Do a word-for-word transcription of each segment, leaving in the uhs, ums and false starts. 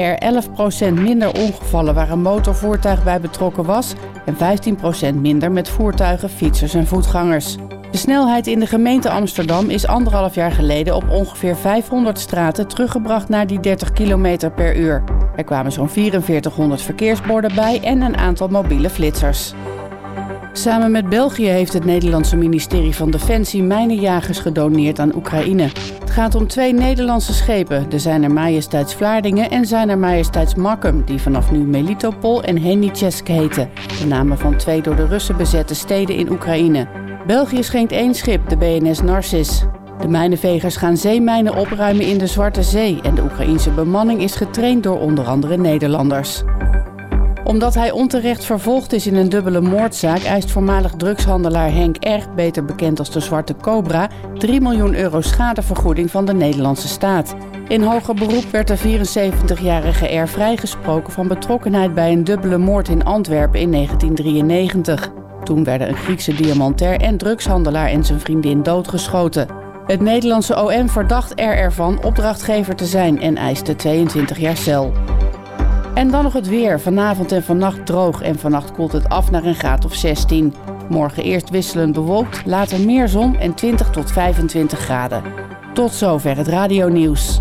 er elf procent minder ongevallen waar een motorvoertuig bij betrokken was en vijftien procent minder met voertuigen, fietsers en voetgangers. De snelheid in de gemeente Amsterdam is anderhalf jaar geleden op ongeveer vijfhonderd straten teruggebracht naar die dertig kilometer per uur. Er kwamen zo'n vierenveertighonderd verkeersborden bij en een aantal mobiele flitsers. Samen met België heeft het Nederlandse ministerie van Defensie mijnenjagers gedoneerd aan Oekraïne. Het gaat om twee Nederlandse schepen, de Zijner Majesteits Vlaardingen en Zijner Majesteits Makkum, die vanaf nu Melitopol en Henichesk heten, de namen van twee door de Russen bezette steden in Oekraïne. België schenkt één schip, de B N S Narcis. De mijnenvegers gaan zeemijnen opruimen in de Zwarte Zee en de Oekraïense bemanning is getraind door onder andere Nederlanders. Omdat hij onterecht vervolgd is in een dubbele moordzaak, eist voormalig drugshandelaar Henk R., beter bekend als de Zwarte Cobra, drie miljoen euro schadevergoeding van de Nederlandse staat. In hoger beroep werd de vierenzeventigjarige R. vrijgesproken van betrokkenheid bij een dubbele moord in Antwerpen in negentien drieënnegentig. Toen werden een Griekse diamantair en drugshandelaar en zijn vriendin doodgeschoten. Het Nederlandse O M verdacht R ervan opdrachtgever te zijn en eiste tweeëntwintig jaar cel. En dan nog het weer. Vanavond en vannacht droog en vannacht koelt het af naar een graad of zestien. Morgen eerst wisselend bewolkt, later meer zon en twintig tot vijfentwintig graden. Tot zover het radionieuws.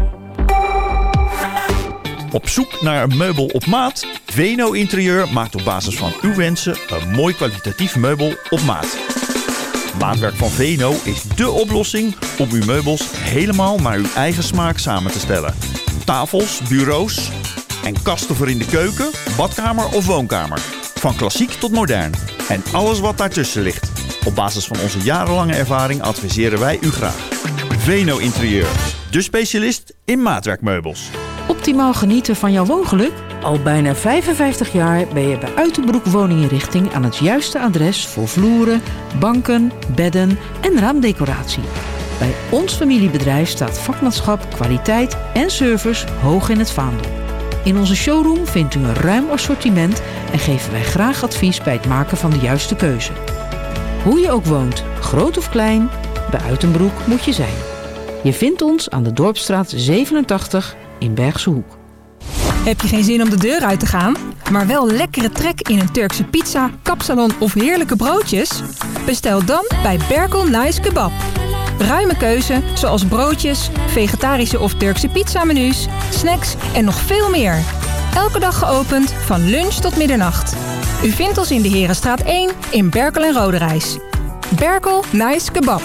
Op zoek naar een meubel op maat? Veno Interieur maakt op basis van uw wensen een mooi kwalitatief meubel op maat. Maatwerk van Veno is dé oplossing om uw meubels helemaal naar uw eigen smaak samen te stellen. Tafels, bureaus en kasten voor in de keuken, badkamer of woonkamer. Van klassiek tot modern. En alles wat daartussen ligt. Op basis van onze jarenlange ervaring adviseren wij u graag. Veno Interieur, de specialist in maatwerkmeubels. Optimaal genieten van jouw woongeluk? Al bijna vijfenvijftig jaar ben je bij Uitenbroek Woninginrichting aan het juiste adres voor vloeren, banken, bedden en raamdecoratie. Bij ons familiebedrijf staat vakmanschap, kwaliteit en service hoog in het vaandel. In onze showroom vindt u een ruim assortiment en geven wij graag advies bij het maken van de juiste keuze. Hoe je ook woont, groot of klein, bij Uitenbroek moet je zijn. Je vindt ons aan de Dorpsstraat zevenentachtig in Bergse Hoek. Heb je geen zin om de deur uit te gaan, maar wel lekkere trek in een Turkse pizza, kapsalon of heerlijke broodjes? Bestel dan bij Berkel Nice Kebab. Ruime keuze, zoals broodjes, vegetarische of Turkse pizzamenu's, snacks en nog veel meer. Elke dag geopend van lunch tot middernacht. U vindt ons in de Herenstraat één in Berkel en Roderijs. Berkel Nice Kebab.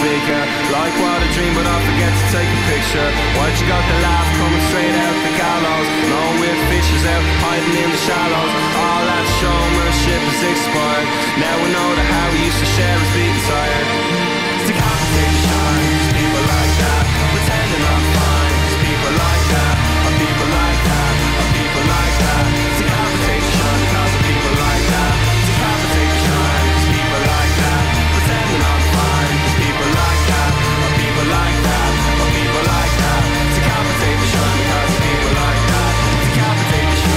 liquor. Like what I dream, but I forget to take a picture. Why'd you got the laugh coming straight out the gallows? No weird fishes out hiding in the shallows. All that showmanship is expired. Now we know that how we used to share is being tired. It's the competition, it's people like that, pretending I'm fine. It's people like that, are people like that, are people like that. It's the competition, cause of people like that. It's the competition, it's people like that, pretending I'm fine. It's people like that, are people like that, are people like that. It's the competition, cause of people like that. It's the competition.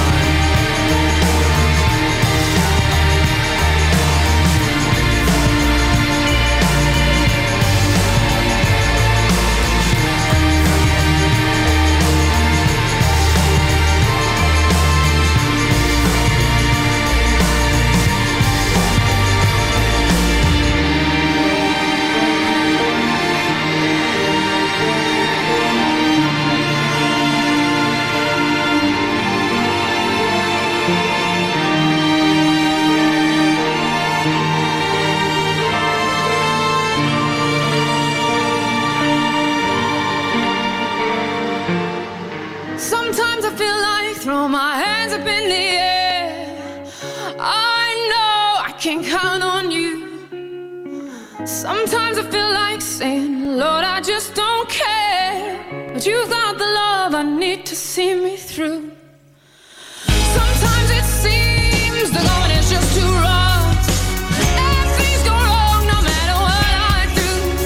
Sometimes I feel like throw my hands up in the air. I know I can count on you. Sometimes I feel like saying, Lord, I just don't care. But you've got the love I need to see me through. Sometimes it seems the going is just too rough, and things go wrong no matter what I do.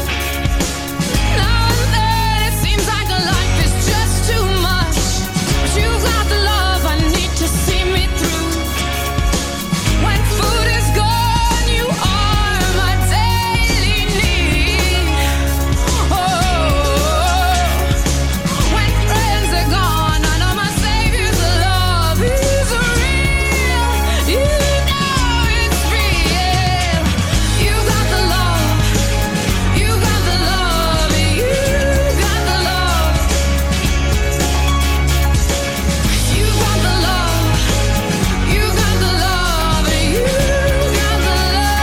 Now and then it seems like a life is just too much, but you've got the love I need to see me through. When food is gone, you are my daily need. Oh, when friends are gone, I know my Savior's love is real. You know it's real. You got the love. You got the love. You got the love. You got the love. You got the love. You got the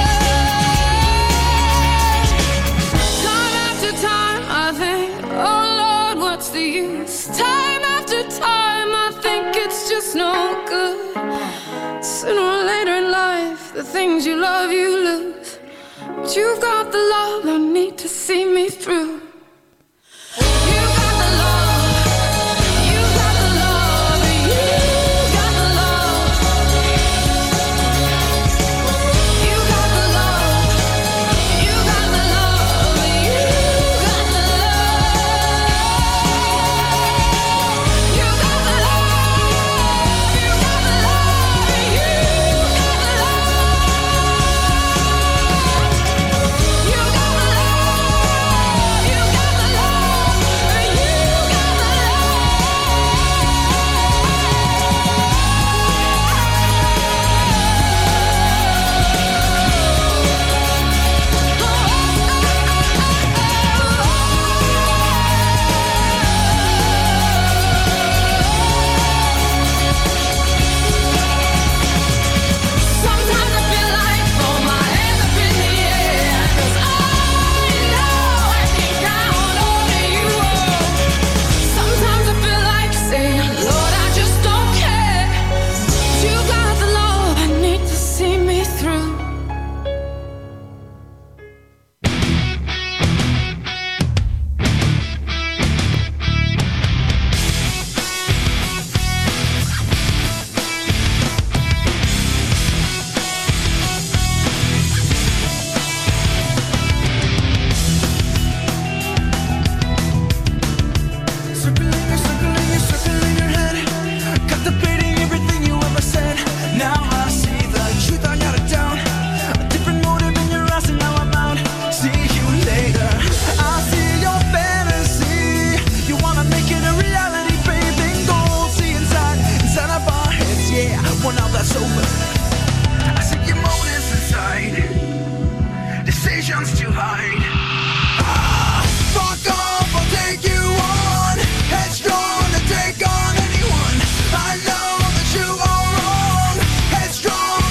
love. Time after time, I think, oh Lord, what's the use? Time after time, I think it's just no good. Sooner or later in life, the things you love, you lose. But you've got the love I need to see me through. You got the love. You got the love. You got the love. You got the love. You got the love. You got the love. You got the love. You got the love. You got the love. You got the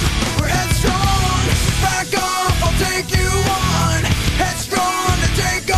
take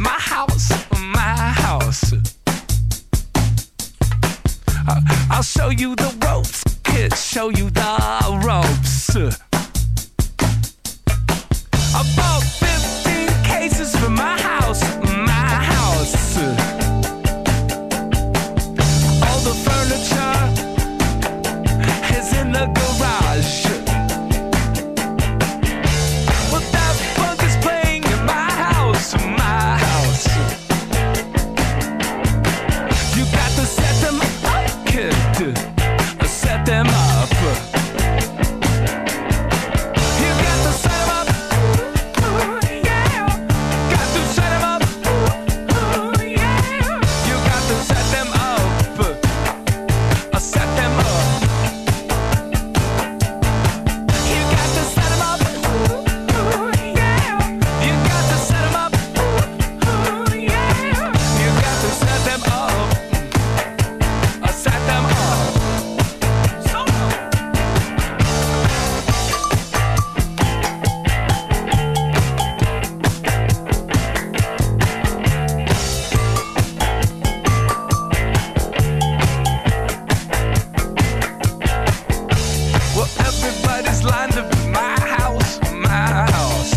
my house, my house. I'll show you the ropes, kid, show you the ropes. I bought fifteen cases for my house, my house. All the furniture is in the garage. Well, that funk is playing in my house, my house. You got to set them up, kid. Set them up. You got to set them up. Yeah. Got to set them up. Yeah. You got to set them up. Set them up. You got to set them up. Yeah. You got to set them up. Yeah. You got to set them up. Set them up. Well, everybody's lined up in my house, my house.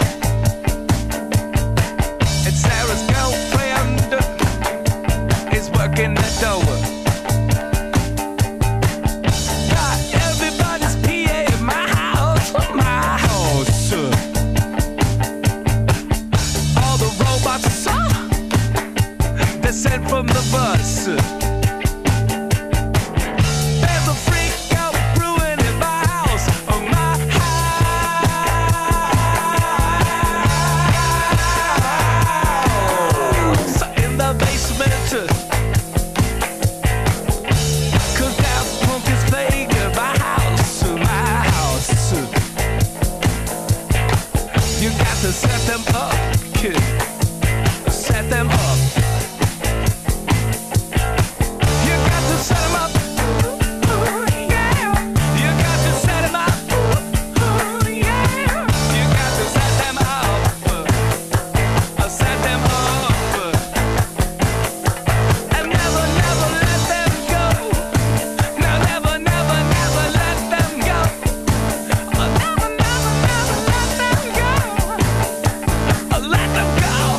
And Sarah's girlfriend is working the door. Got everybody's P A in my house, my house. All the robots are they're sent from the bus. There's a freak out brewing in my house, oh my house. In the basement, cause that punk is playing in my house, my house. You got to set them up, kid. Set them up. You got to set them up. Yeah. You got to set them up. Yeah. You got to set them up. Set them up. And never, never let them go. No, never, never, never let them go. Never, never, never let them go. Let them go.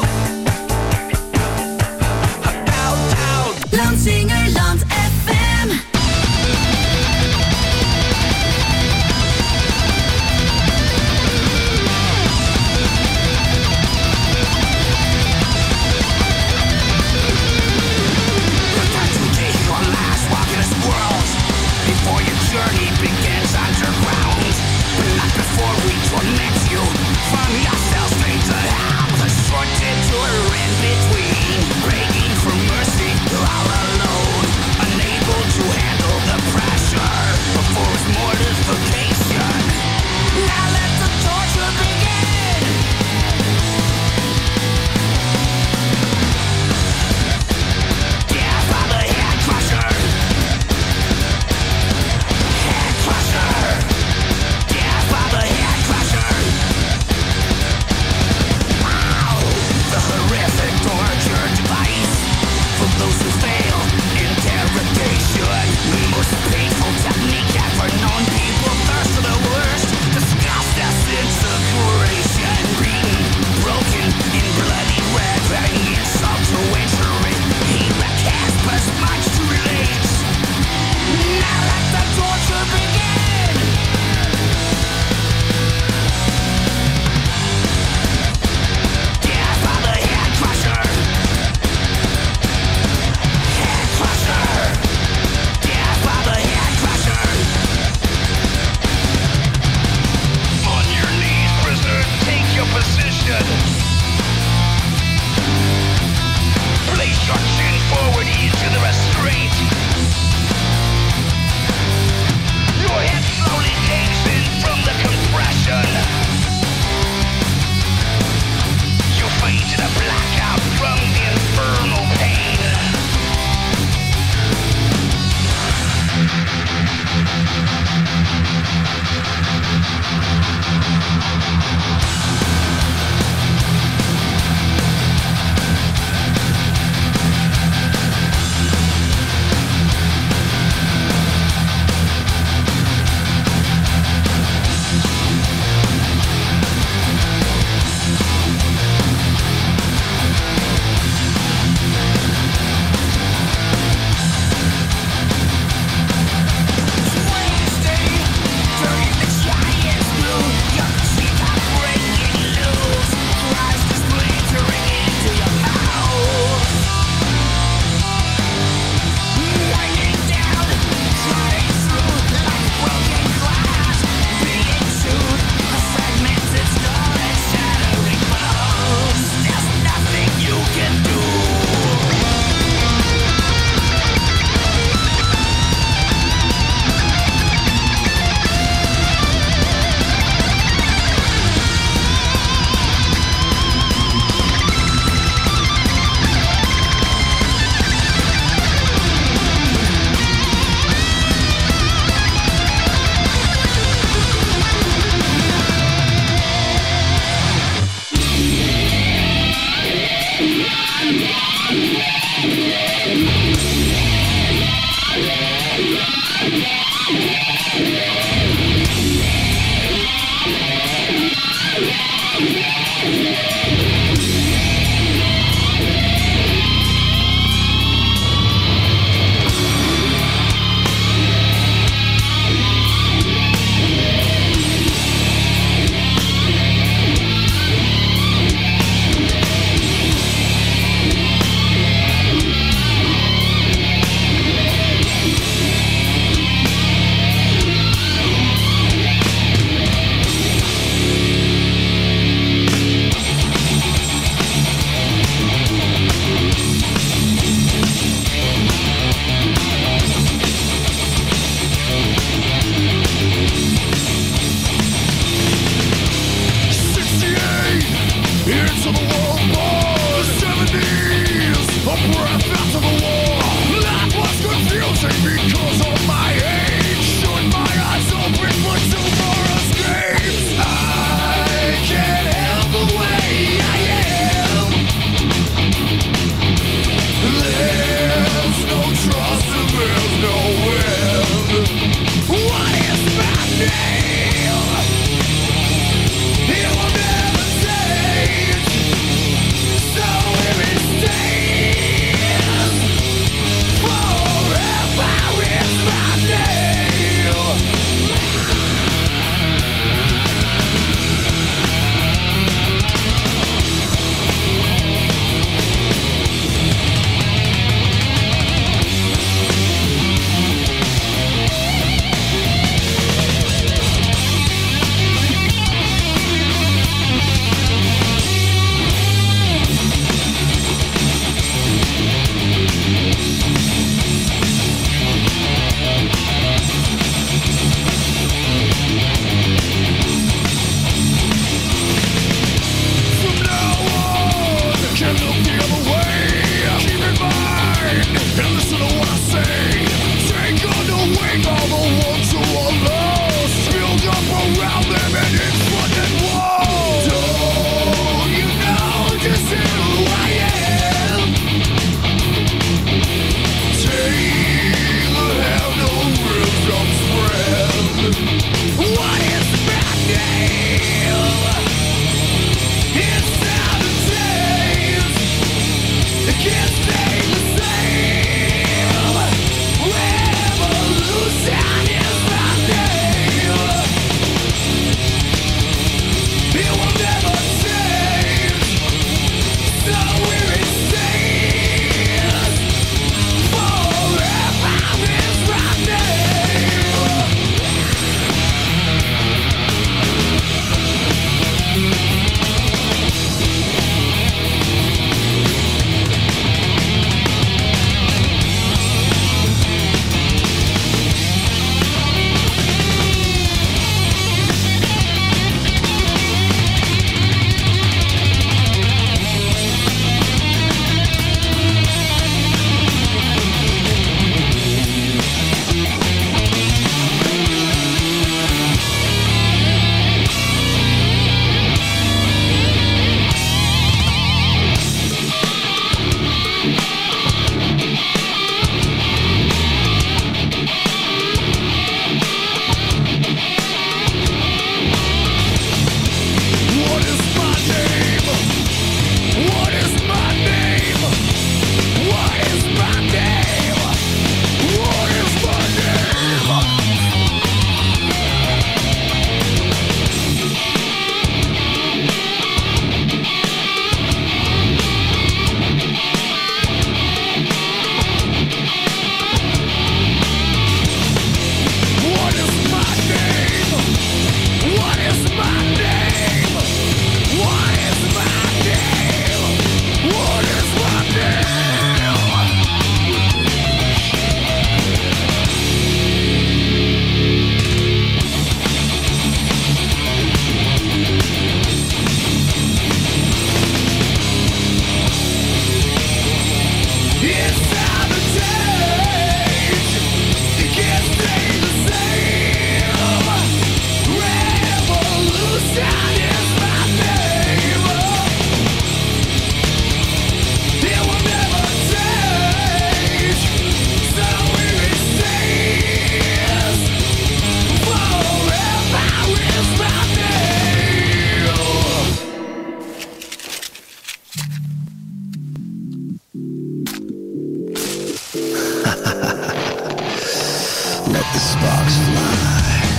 the sparks fly.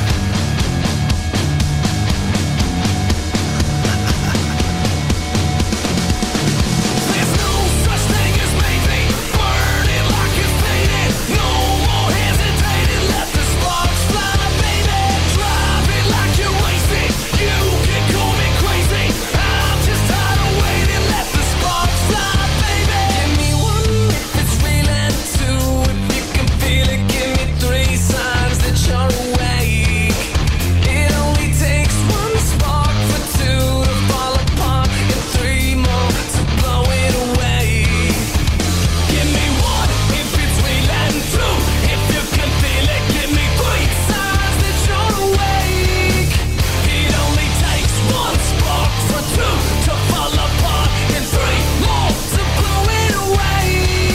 There's no such thing as maybe. Burn it like it's faded. No more hesitating. Let the sparks fly, baby. Drive it like you're wasting. You can call me crazy. I'm just tired of waiting. Let the sparks fly, baby. Give me one if it's real and two if you can feel it. Give me three signs that you're awake. It only takes one spark for two to fall apart and three more to blow it away. Give me one if it's real and true if you can feel it. Give me three signs that you're awake. It only takes one spark for two to fall apart and three more to blow it away.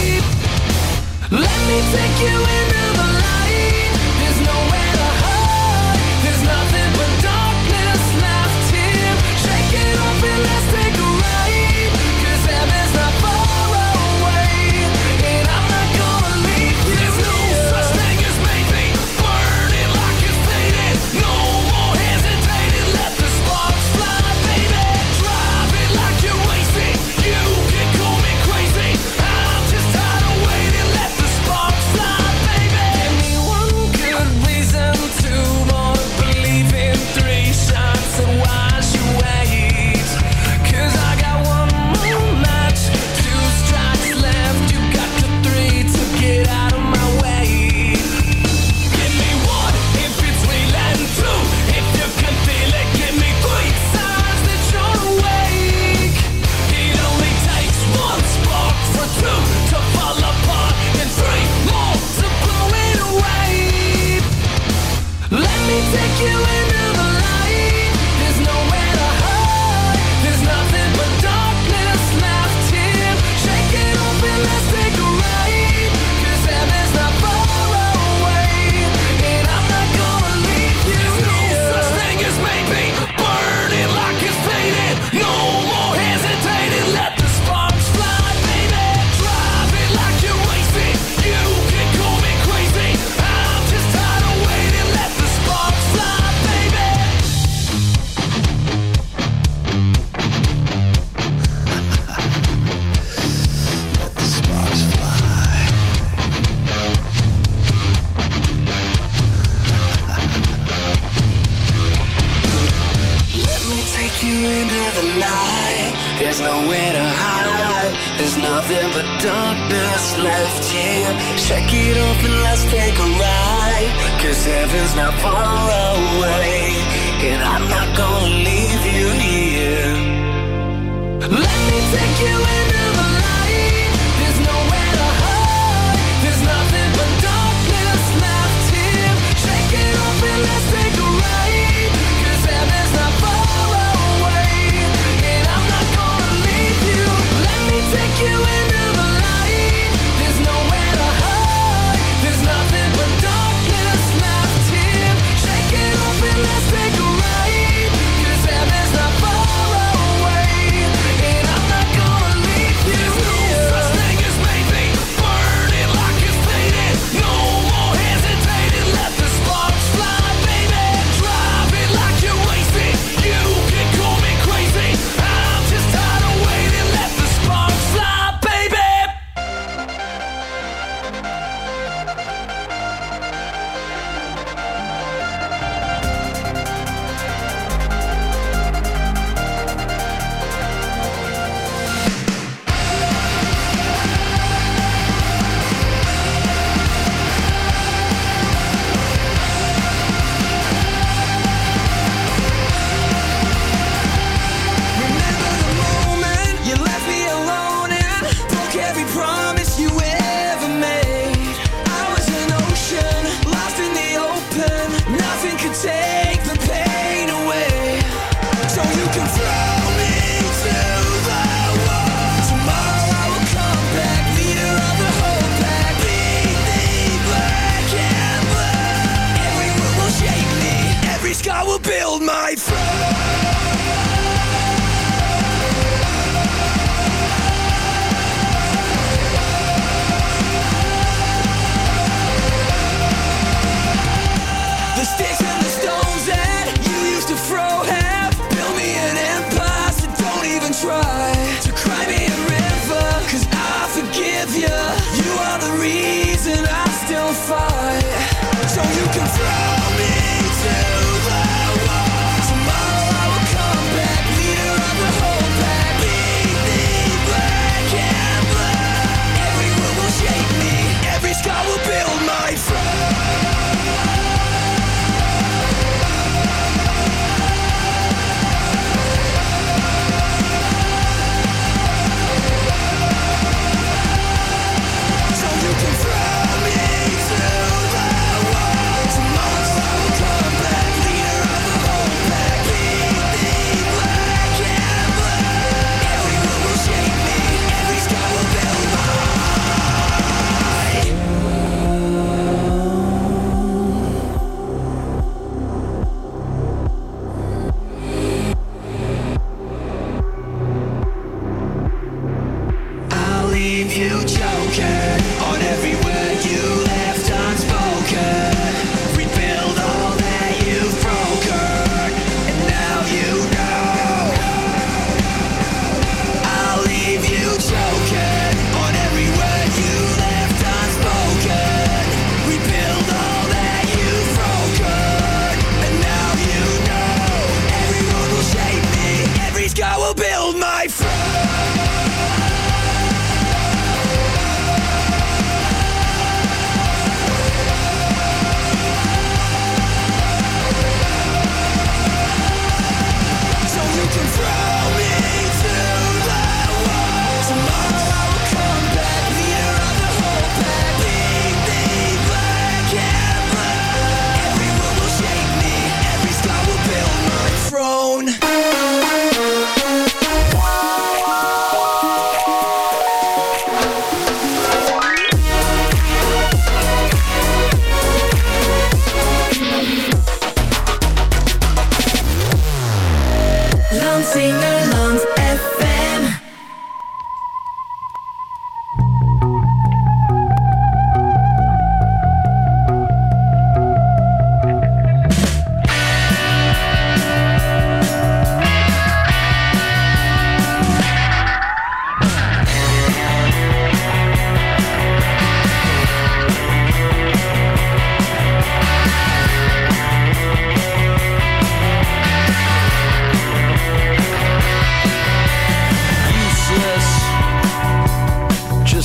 Let me take you into the light. There's nowhere to hide. There's nothing but darkness left here. Shake it off and let's take a ride. 'Cause heaven's not far away, and I'm not gonna leave you. There's no such thing as maybe. Burn it like it's faded. No more hesitating. Let the sparks fly, baby. Drive it like you're wasting. You can call me crazy. I'm just tired of waiting. Let the sparks fly, baby. Give me one good reason, two more believe in, three shots and watch you wait. 'Cause I got one more match, two strikes left. You got the three to get out of my way. Give me one if it's real and true if you can feel it. Give me three signs that you're awake. It only takes one spark for two to fall apart and three more to blow it away. Let me take you into the light. There's nowhere to hide. There's nothing but darkness left here. Shake it off and let's take a ride. 'Cause heaven's not far away, and I'm not gonna leave you. There's no such thing as maybe. Burn it like it's faded. No more hesitating. Let the sparks fly, baby. Drive it like you're wasting. You can call me crazy. I'm just tired of waiting. Let the sparks fly, baby. Let the sparks fly. Let me take you into the light. There's nowhere to hide. There's nothing but darkness left here. Shake it off and let's take a ride. 'Cause heaven's not far away, and I'm not gonna leave you here. Let me take you into the light. There's nowhere to hide. There's nothing but darkness left here. Shake it off and let's take a ride. 'Cause heaven's not far away, and I'm not gonna leave you. Let me take you into the light. There's nowhere to hide. There's nothing but darkness left here. Shake it off and let's take a ride. 'Cause heaven's not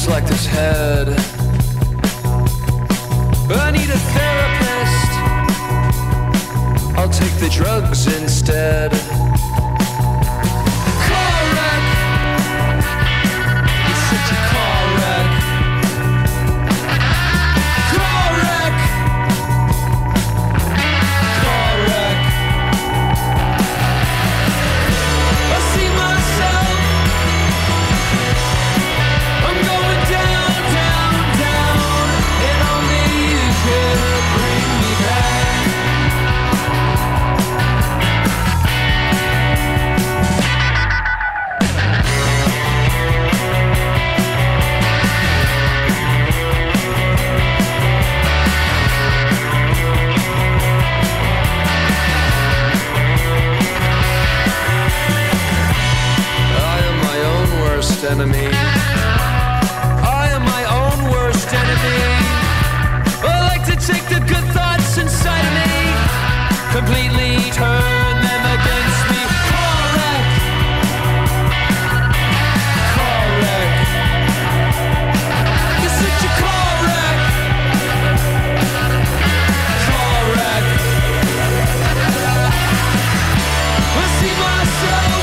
hurts like this head. I need a therapist. I'll take the drugs instead. Car wreck. It's such a car wreck. Car wreck. Car wreck. I see myself. I'm going down, down, down, and only you could bring me back. I am my own worst enemy. I am my own worst enemy. I like to take the good thoughts inside of me, completely turn them against me. Correct. Correct. You're such a correct. Correct. I see myself.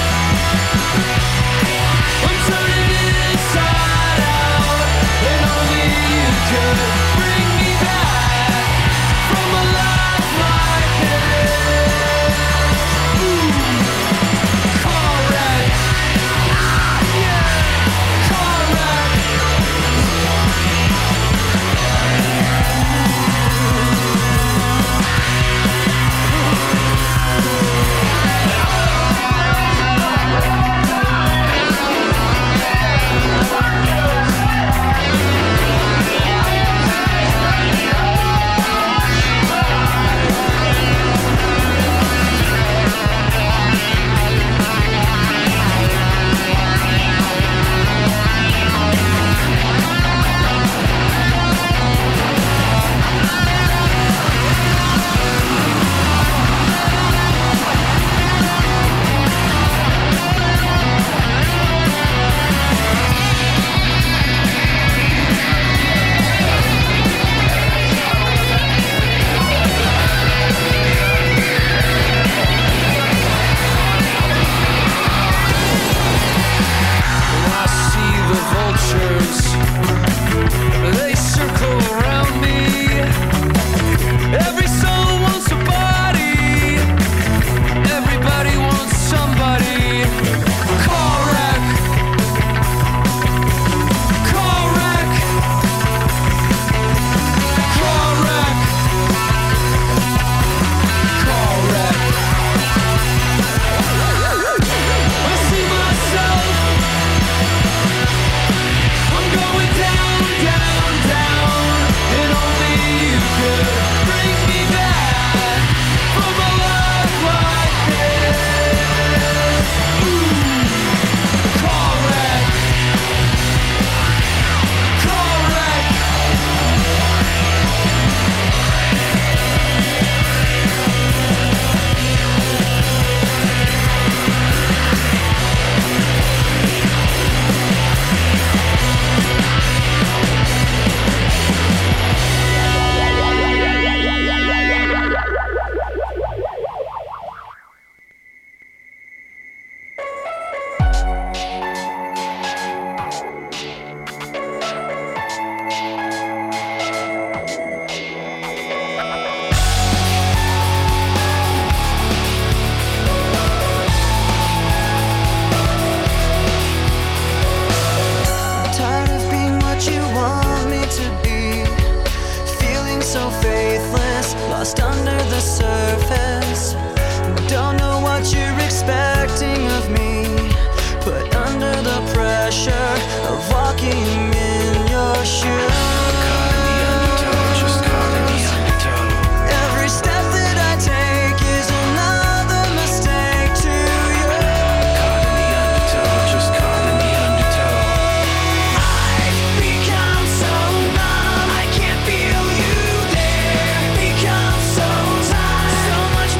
I'm turning it inside out, and only you could bring me back from a life like this. Ooh, correct. Yeah, correct. And I see the vultures, they circle around me. Every soul wants a body, everybody wants somebody. Correct. Correct. Correct. Correct. I see myself. I'm going down, down, down, and only you could bring me back from a life like this. Ooh, correct. Correct. Tired of being what you want me to be, feeling so faithless, lost under the surface. Don't know what you're expecting of me, but under the pressure of walking in your shoes. Every step that I take is another mistake to you. I've become so numb, I can't feel you there. Become so tired, so much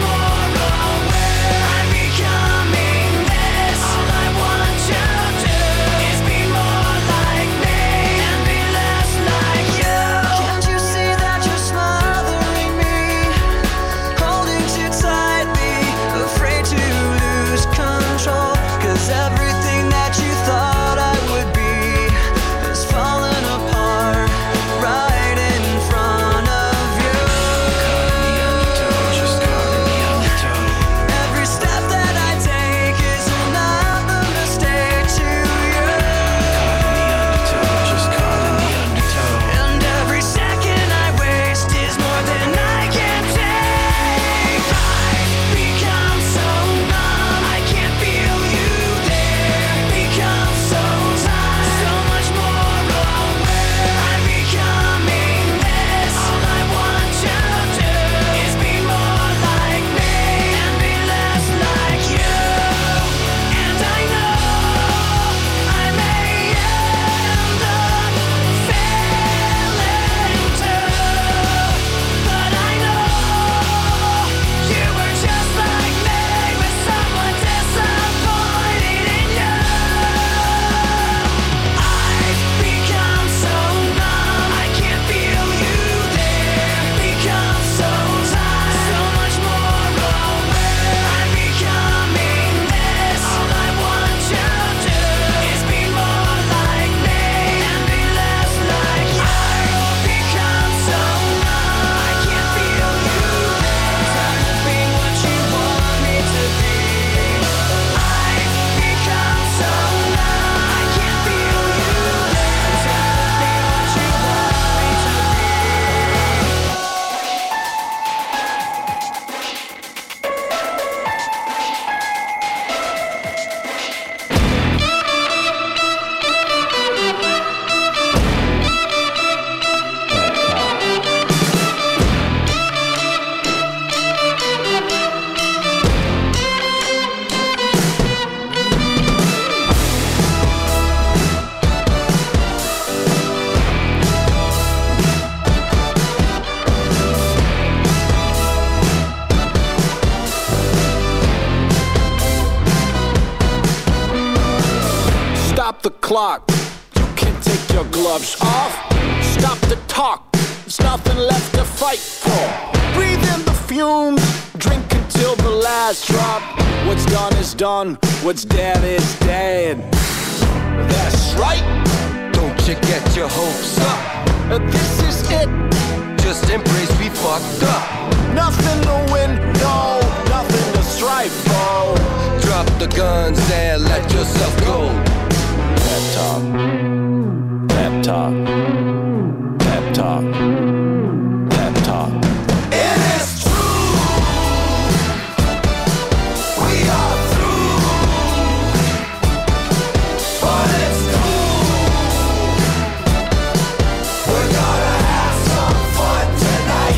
Stop the clock. You can take your gloves off. Stop the talk. There's nothing left to fight for. Breathe in the fumes. Drink until the last drop. What's done is done. What's dead is dead. That's right. Don't you get your hopes up. Uh, This is it. Just embrace we fucked up. Nothing to win, no. Nothing to strive for. Drop the guns and let yourself go. Pep talk. Pep talk. Pep talk. Pep talk. It is true. We are through. But it's cool. We're gonna have some fun tonight.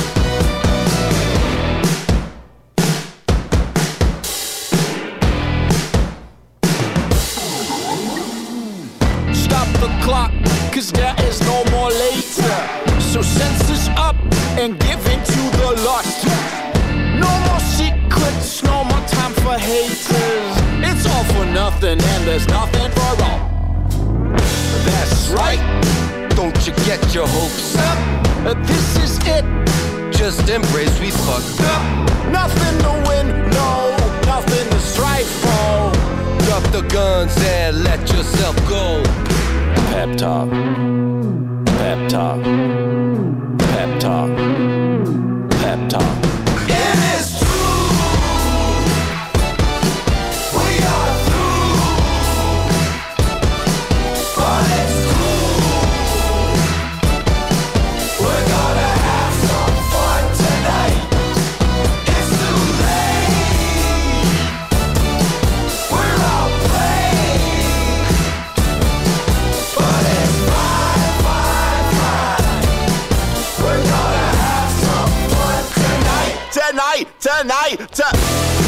Stop the clock, cause there is no more later. So senses up and give in to the lust. No more secrets, no more time for haters. It's all for nothing and there's nothing for all. That's right. Don't you get your hopes up. Uh, This is it. Just embrace we fucked up. Nothing to win, no. Nothing to strive for. Drop the guns and let yourself go. Pep talk. Pep talk. Pep talk. Pep talk. It is true. We are through. But it's cool. We're gonna have some fun tonight. It's too late. We're all playing. But it's fine, fine, fine. We're gonna have some fun tonight. Tonight, tonight, tonight.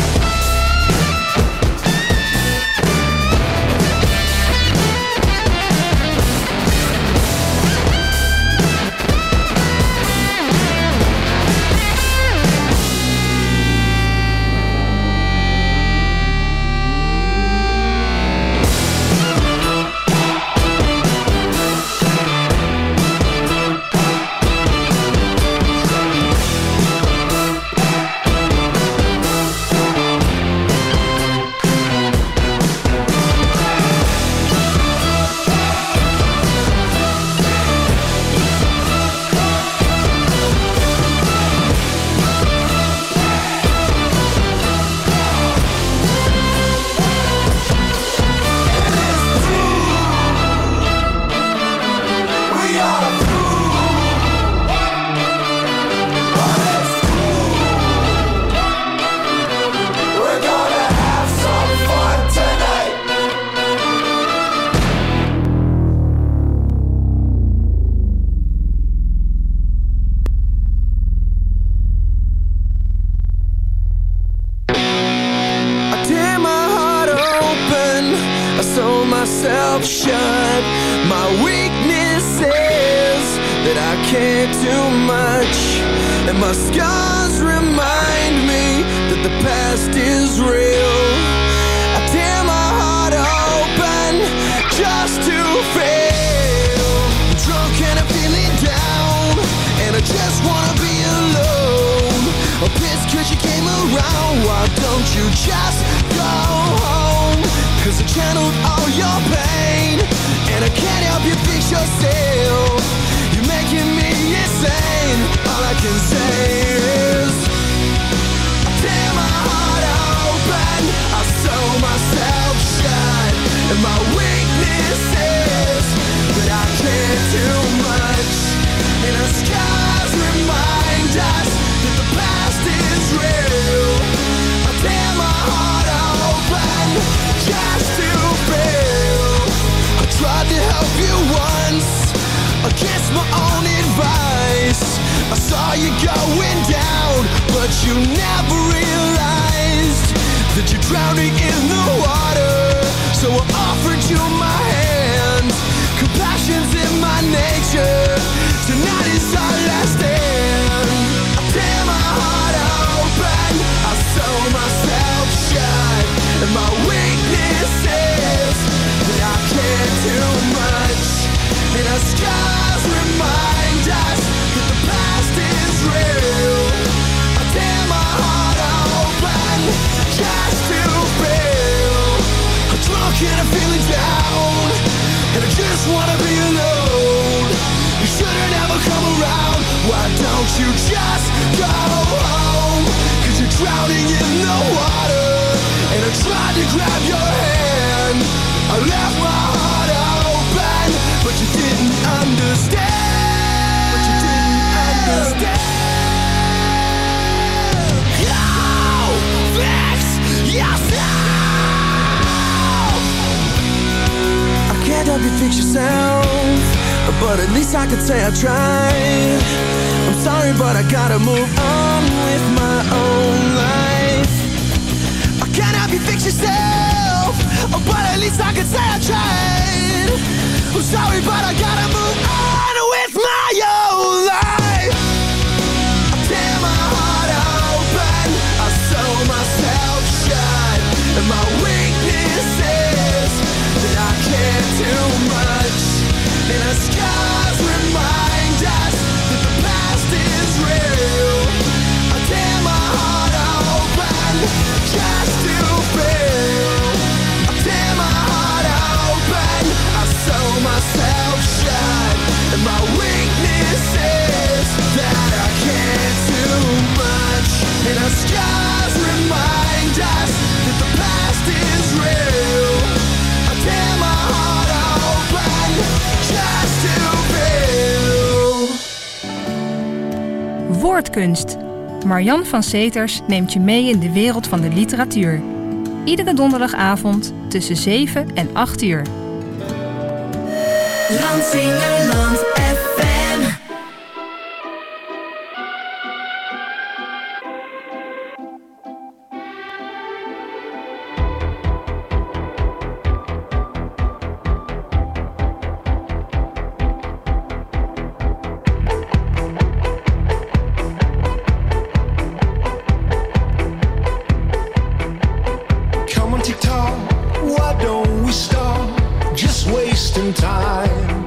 We are through. But it's cool. We're gonna have some fun tonight. I tear my heart open, I sew myself shut. My weakness is that I can't do much, and my scars remind me that the past is real. I tear my heart open just to fail. I'm drunk and I'm feeling down, and I just wanna be alone. I'm pissed cause you came around. Why don't you just go home? Cause I channeled all your pain, and I can't help you fix yourself. You're making me insane. All I can say is I tear my heart open, I sew myself shut, and my weakness is that I can't do much, and our scars remind us that the past is real. I tear my heart open just to feel. I tried to help you once against my own advice. I saw you going down, but you never realized that you're drowning in the water. So I offered you my hand. Compassion's in my nature. Tonight is our last stand. I tear my heart open, I sew myself shut, and my weakness is that I can't feeling down, and I just wanna be alone. You shouldn't ever come around. Why don't you just go home? Cause you're drowning in the water, and I tried to grab your hand. I left my heart open, but you didn't understand. But you didn't understand. Go fix yourself. I can't help you fix yourself, but at least I could say I tried. I'm sorry, but I gotta move on with my own life. I can't help you fix yourself, but at least I could say I tried. I'm sorry, but I gotta move on with my own life. I tear my heart open, I sew myself shut, and my weakness is that I can't do much. And the scars remind us that the past is real. I tear my heart open just to feel. I tear my heart open, I sew myself shut, and my weakness is that I can't do much. And the scars remind us that the past is real. I tear my heart open just to feel. Woordkunst. Marian van Seters neemt je mee in de wereld van de literatuur. Iedere donderdagavond tussen zeven en acht uur. Landsingerland F M. Come on TikTok, why don't we stop just wasting time?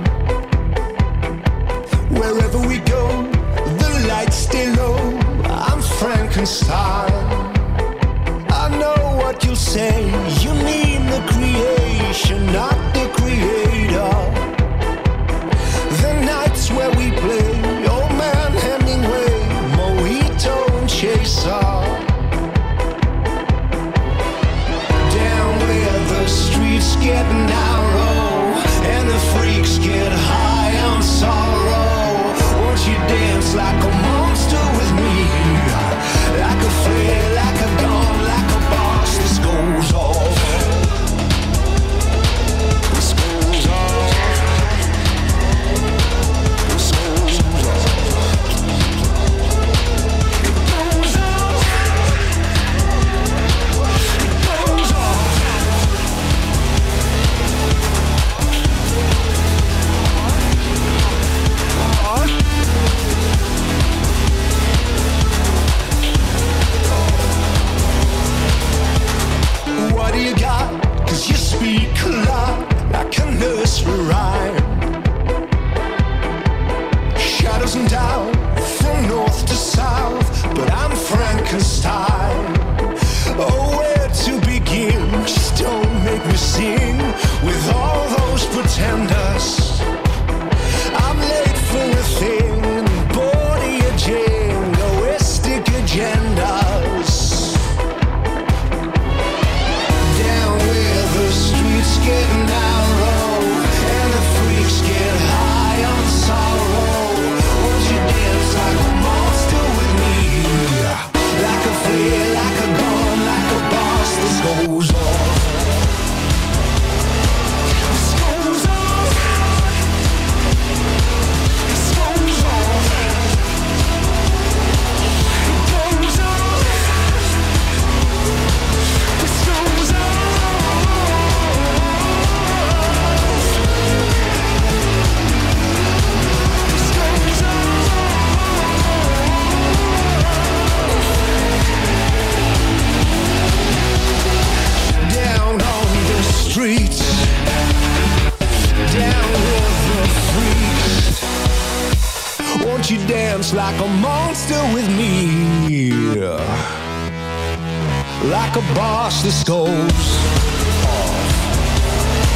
Wherever we go, the lights stay low. I'm Frankenstein. I know what you'll say. You mean the creation, not the creator. The nights where we play, old man Hemingway, Mojito and Chaser. Down where the streets get narrow and the freaks get high on sorrow. Won't you dance like a monster with me? Like a flare, like a gun, like a boss. This goes off. This goes off. This goes off. It goes off. It goes off. What do you got? Cause you speak a lot like a nursery rhyme. Shadows and doubt from north to south, but I'm Frankenstein. Oh, where to begin? Just don't make me sing with all those pretenders. I'm late for a thing, body a jingoistic agendas. Down where the streets get narrow and the freaks get high on sorrow. Won't you dance like a monster with me? Like a flare, like a gun, like a boss. This goes off. This goes off. This goes off. It goes off. This goes down on the streets, down with the freaks. Won't you dance like a monster with me? Like a boss, this goes off.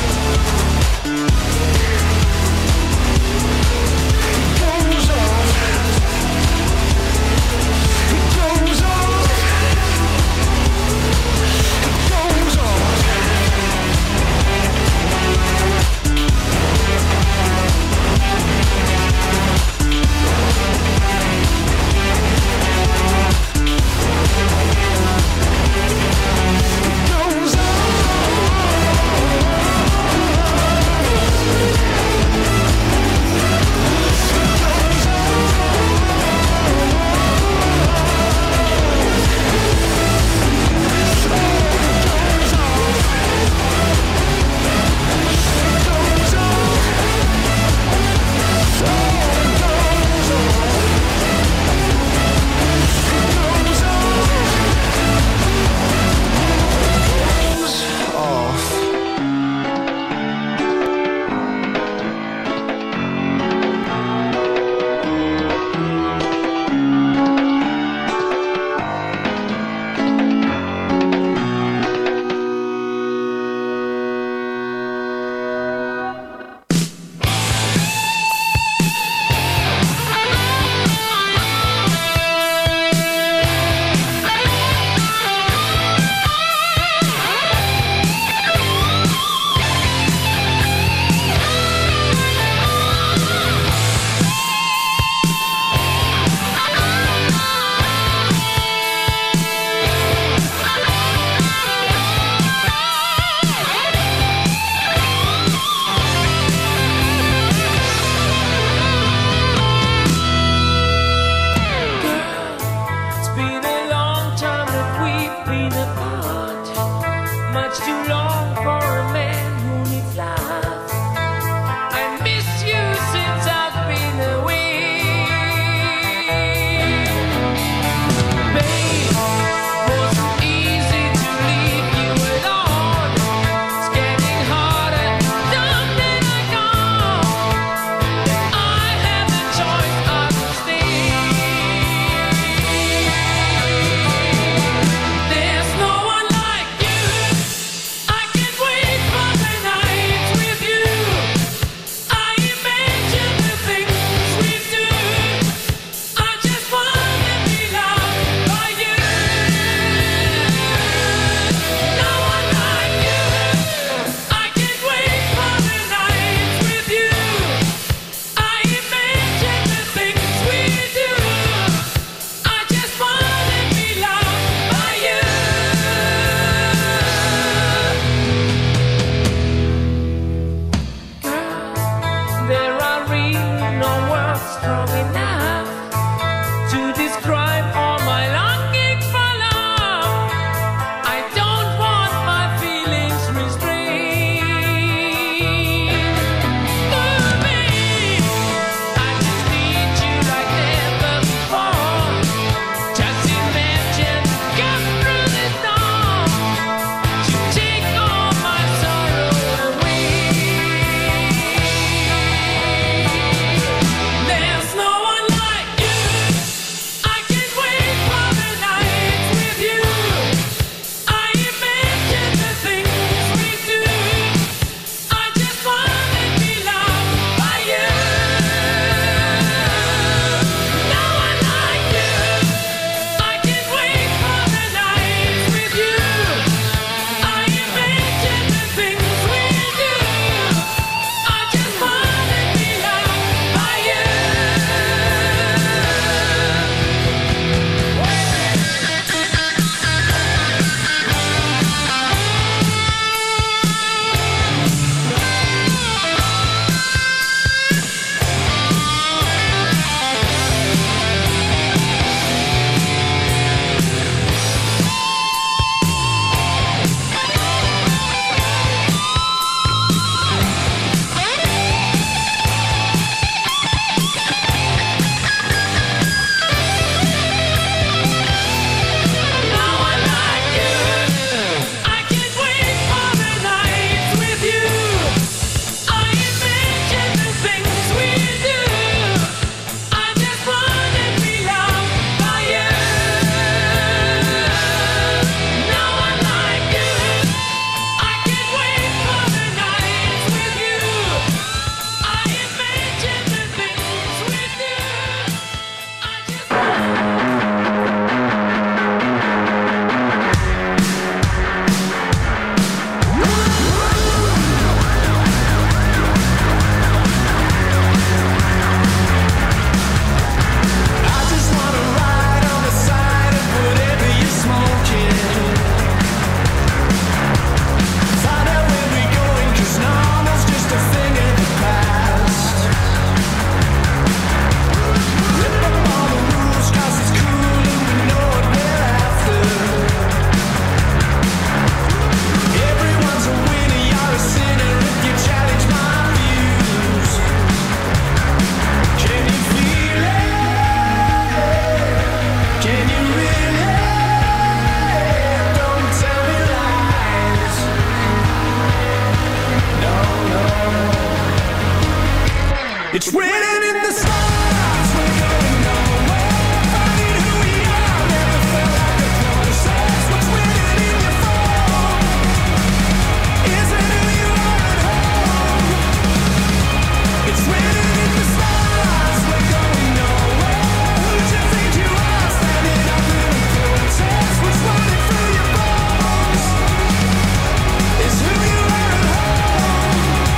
It's written in the stars. We're going nowhere. Finding who we are. Never felt like a process. What's written in your phone isn't who you are at home. It's written in the stars. We're going nowhere. Who do you think you are? Standing up in a protest. What's running through your bones is who you are at home.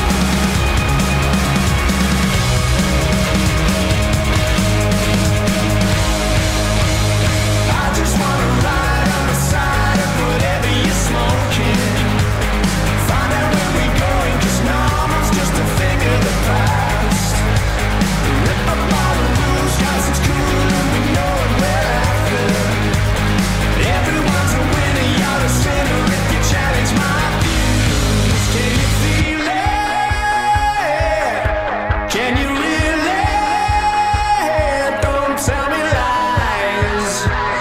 I just wanna ride on the side of whatever you're smoking. Find out where we're going, 'cause normal's just a thing of the past. Rip up all the rules, 'cause it's cool and we know what we're after. Everyone's a winner, you're a sinner if you challenge my views. Can you feel it? Can you really? Don't tell me lies.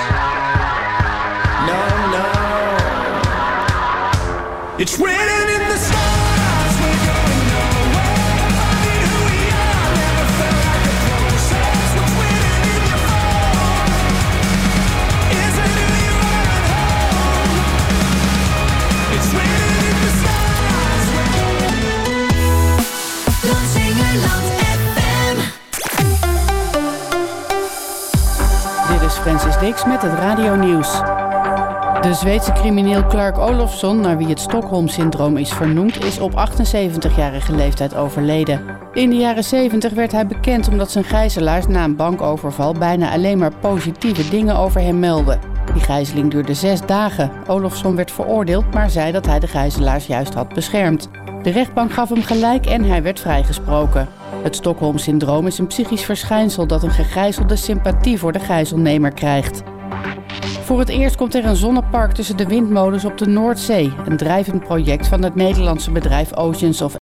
No, no. It's written in the stars. We're going nowhere. Finding who we are. Never felt like a process. What's written in your phone isn't who you are at home. It's written in the stars. Landsingerland F M. Dit is Francis Dix met het radionieuws. De Zweedse crimineel Clark Olofsson, naar wie het Stockholm-syndroom is vernoemd, is op achtenzeventigjarige leeftijd overleden. In de jaren zeventig werd hij bekend omdat zijn gijzelaars na een bankoverval bijna alleen maar positieve dingen over hem meldden. Die gijzeling duurde zes dagen. Olofsson werd veroordeeld, maar zei dat hij de gijzelaars juist had beschermd. De rechtbank gaf hem gelijk en hij werd vrijgesproken. Het Stockholm-syndroom is een psychisch verschijnsel dat een gegijzelde sympathie voor de gijzelnemer krijgt. Voor het eerst komt er een zonnepark tussen de windmolens op de Noordzee. Een drijvend project van het Nederlandse bedrijf Oceans of